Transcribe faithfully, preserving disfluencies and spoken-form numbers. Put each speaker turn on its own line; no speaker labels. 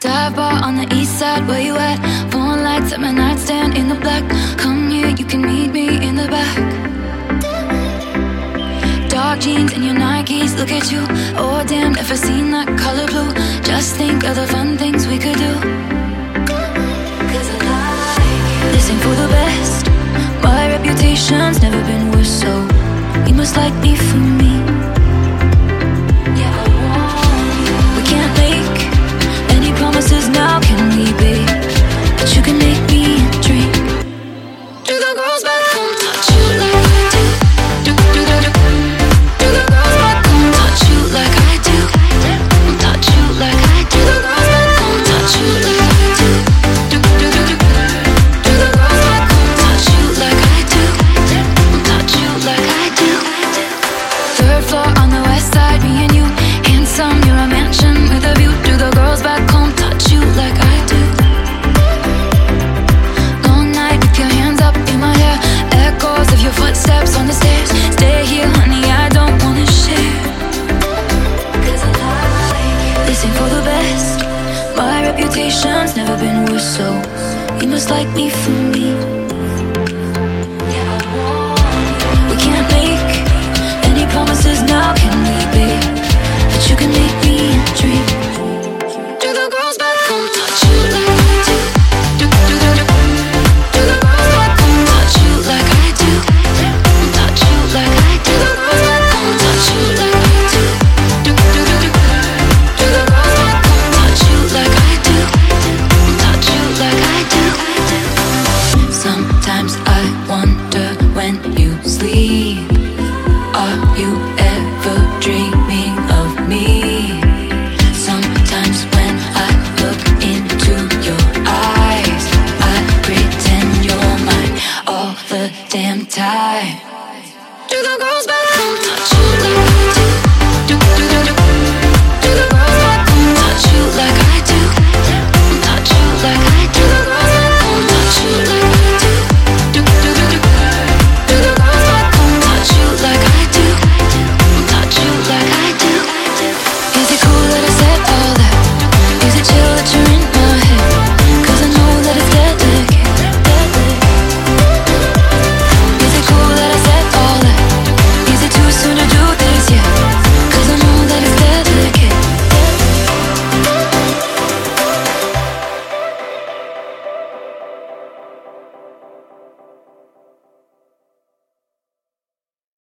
Dive bar on the east side, where you at? Phone lights at my nightstand in the black. Come here, you can meet me in the back. Dark jeans and your Nikes, look at you. Oh damn, never seen that color blue. Just think of the fun things we could do. Cause I like you. This ain't for the best. My reputation's never been worse, so you must like me for me. Yeah, I want you. We can't make any promises now, can we, babe? But you can make me a drink. Do the girls back home touch you like I do? Do, do, do, do. Do the girls back home touch you like I do? Touch you like I do. Do the girls back home touch you like I do? Do, do, do, do. Do the girls back home touch you like I do? Touch you like I do. Third floor on the west side, me and you. Handsome, you're a mansion with a view. Do the girls back home touch you like I do? Long night with your hands up in my hair. Echoes of your footsteps on the stairs. Stay here, honey, I don't wanna share. Cause I like you. This ain't for the best. My reputation's never been worse, so you must like me for me. Yeah, I want you. We can't make any promises now, can we, babe? But you can make me a dream. Do the girls back home touch you like I do? Do, do, do, do. Do the girls back home touch you like I do? Touch you like I do. Do the girls back home touch you like I do? Do, do, do, do. Do the girls back home touch you like I do? Touch you like I do? Sometimes I wonder when you sleep, are you ever dreaming of me? Sometimes when I look into your eyes, I pretend you're mine all the damn time. Do the girls